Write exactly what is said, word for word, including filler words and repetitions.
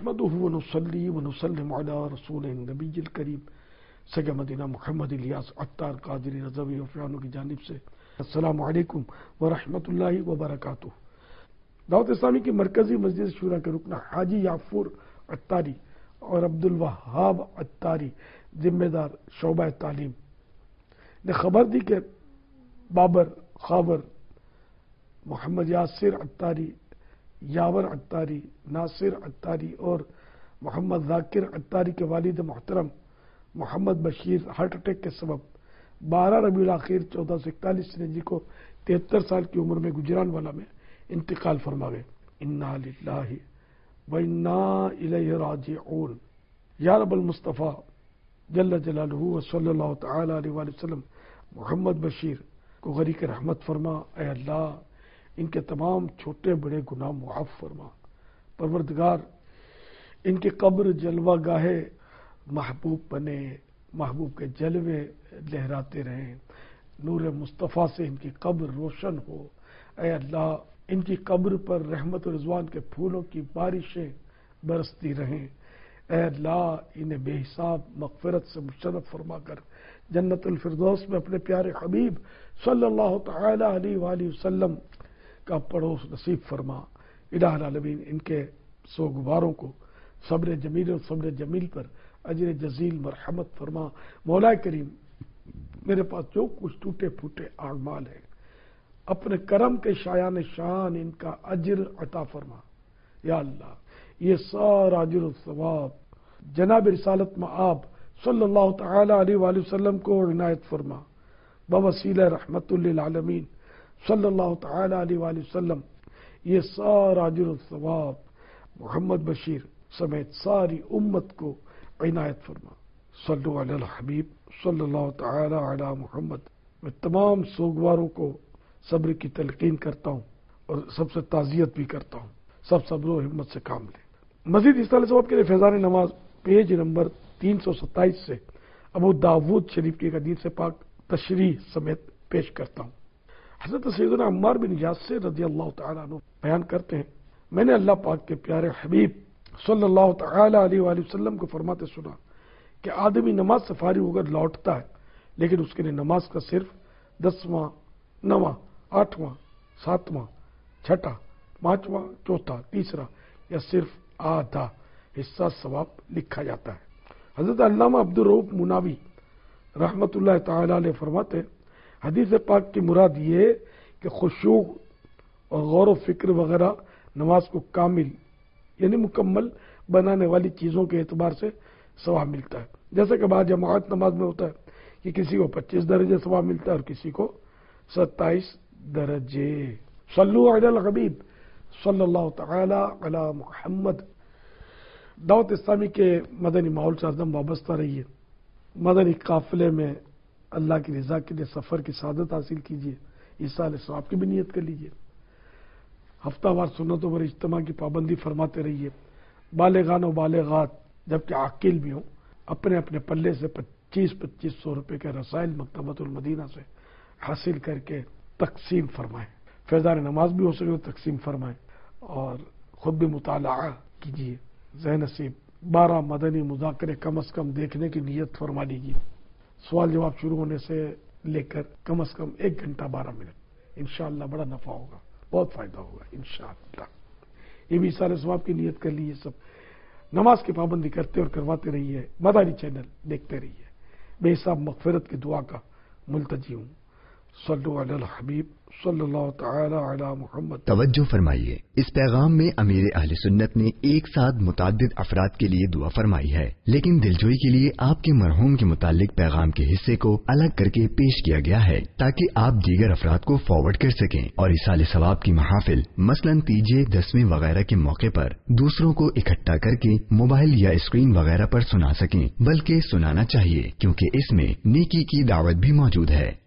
نحمده ونصلي ونسلم على رسول النبی الکریم سگے مدینہ محمد الیاس عطار قادری رضوی وفیانو کی جانب سے السلام علیکم ورحمۃ اللہ وبرکاتہ۔ دعوت اسلامی کی مرکزی مسجد شورا کے رکن حاجی یعفور عطاری اور عبد الوہاب عطاری ذمہ دار شعبہ تعلیم نے خبر دی کہ بابر خاور محمد یاسر عطاری، یاور عطاری، ناصر عطاری اور محمد ذاکر عطاری کے والد محترم محمد بشیر ہارٹ اٹیک کے سبب بارہ ربیع الاخیر چودہ سو اکتالیس ہجری کو تہتر سال کی عمر میں گجران والا میں انتقال فرما گئے۔ انا للہ و انا الیہ راجعون۔ یا رب المصطفیٰ جل جلالہ و صلی اللہ تعالی علیہ وآلہ وسلم محمد بشیر کو غریق رحمت فرما۔ اے اللہ ان کے تمام چھوٹے بڑے گناہ معاف فرما۔ پروردگار ان کی قبر جلوہ گاہے محبوب بنے، محبوب کے جلوے لہراتے رہیں، نور مصطفیٰ سے ان کی قبر روشن ہو۔ اے اللہ ان کی قبر پر رحمت و رضوان کے پھولوں کی بارشیں برستی رہیں۔ اے اللہ انہیں بے حساب مغفرت سے مشرف فرما کر جنت الفردوس میں اپنے پیارے حبیب صلی اللہ تعالی علیہ وآلہ وسلم کا پڑوس نصیب فرما۔ الہ العالمین ان کے سوگواروں کو صبر جمیل اور صبر جمیل پر اجر جزیل مرحمت فرما۔ مولا کریم میرے پاس جو کچھ ٹوٹے پھوٹے اعمال ہیں اپنے کرم کے شایان شان ان کا اجر عطا فرما۔ یا اللہ یہ سارا اجر و ثواب جناب رسالت مآب صلی اللہ تعالی علیہ وآلہ وسلم کو عنایت فرما۔ بوسیلہ رحمت للعالمین صلی اللہ تعالی علیہ وآلہ وسلم یہ سارا اجر و ثواب محمد بشیر سمیت ساری امت کو عنایت فرما۔ صلو علی الحبیب صلی اللہ تعالی علی محمد۔ میں تمام سوگواروں کو صبر کی تلقین کرتا ہوں اور سب سے تعزیت بھی کرتا ہوں، سب صبر و ہمت سے کام لیں۔ مزید اصلاح ثواب کے لیے فیضان نماز پیج نمبر تین سو ستائیس سے ابو داود شریف کی حدیث پاک تشریح سمیت پیش کرتا ہوں۔ حضرت سیدنا عمار بن یاسر رضی اللہ تعالیٰ عنہ بیان کرتے ہیں، میں نے اللہ پاک کے پیارے حبیب صلی اللہ تعالی علیہ وآلہ وسلم کو فرماتے سنا کہ آدمی نماز سے فارغ ہو کر لوٹتا ہے لیکن اس کے لیے نماز کا صرف دسواں، نواں، آٹھواں، ساتواں، چھٹا، پانچواں، چوتھا، تیسرا یا صرف آدھا حصہ ثواب لکھا جاتا ہے۔ حضرت علامہ عبد الرؤف مناوی رحمت اللہ تعالی علیہ فرماتے ہیں حدیث پاک کی مراد یہ کہ خشوع اور غور و فکر وغیرہ نماز کو کامل یعنی مکمل بنانے والی چیزوں کے اعتبار سے ثواب ملتا ہے، جیسے کہ بعض جماعت نماز میں ہوتا ہے کہ کسی کو پچیس درجے ثواب ملتا ہے اور کسی کو ستائیس درجے۔ صلو علی الحبیب صلی اللہ تعالی علی محمد۔ دعوت اسلامی کے مدنی ماحول سے ہردم وابستہ رہیے، مدنی قافلے میں اللہ کی رضا کے لیے سفر کی سعادت حاصل کیجیے، اس سال ثواب کی بھی نیت کر لیجیے، ہفتہ وار سنتوں پر اجتماع کی پابندی فرماتے رہیے، بالغان و بالغات جبکہ عاقل بھی ہوں اپنے اپنے پلے سے پچیس پچیس سو روپے کے رسائل مکتبۃ المدینہ سے حاصل کر کے تقسیم فرمائیں، فیضان نماز بھی ہو سکے تو تقسیم فرمائیں اور خود بھی مطالعہ کیجیے۔ ذہن نصیب بارہ مدنی مذاکرے کم از کم دیکھنے کی نیت فرما لیجیے، سوال جواب شروع ہونے سے لے کر کم از کم ایک گھنٹہ بارہ منٹ، انشاءاللہ بڑا نفع ہوگا، بہت فائدہ ہوگا انشاءاللہ۔ یہ بھی سارے ثواب کی نیت کر لیجیے، سب نماز کی پابندی کرتے اور کرواتے رہیے، مداری چینل دیکھتے رہیے، بے حساب مغفرت کی دعا کا ملتجی ہوں۔ صلو علی الحبیب صلی اللہ تعالی علی محمد۔ توجہ فرمائیے، اس پیغام میں امیر اہل سنت نے ایک ساتھ متعدد افراد کے لیے دعا فرمائی ہے، لیکن دلجوئی کے لیے آپ کے مرحوم کے متعلق پیغام کے حصے کو الگ کر کے پیش کیا گیا ہے تاکہ آپ دیگر افراد کو فارورڈ کر سکیں اور ایصال ثواب کی محافل مثلاً تیجے، دسویں وغیرہ کے موقع پر دوسروں کو اکٹھا کر کے موبائل یا اسکرین وغیرہ پر سنا سکیں، بلکہ سنانا چاہیے کیونکہ اس میں نیکی کی دعوت بھی موجود ہے۔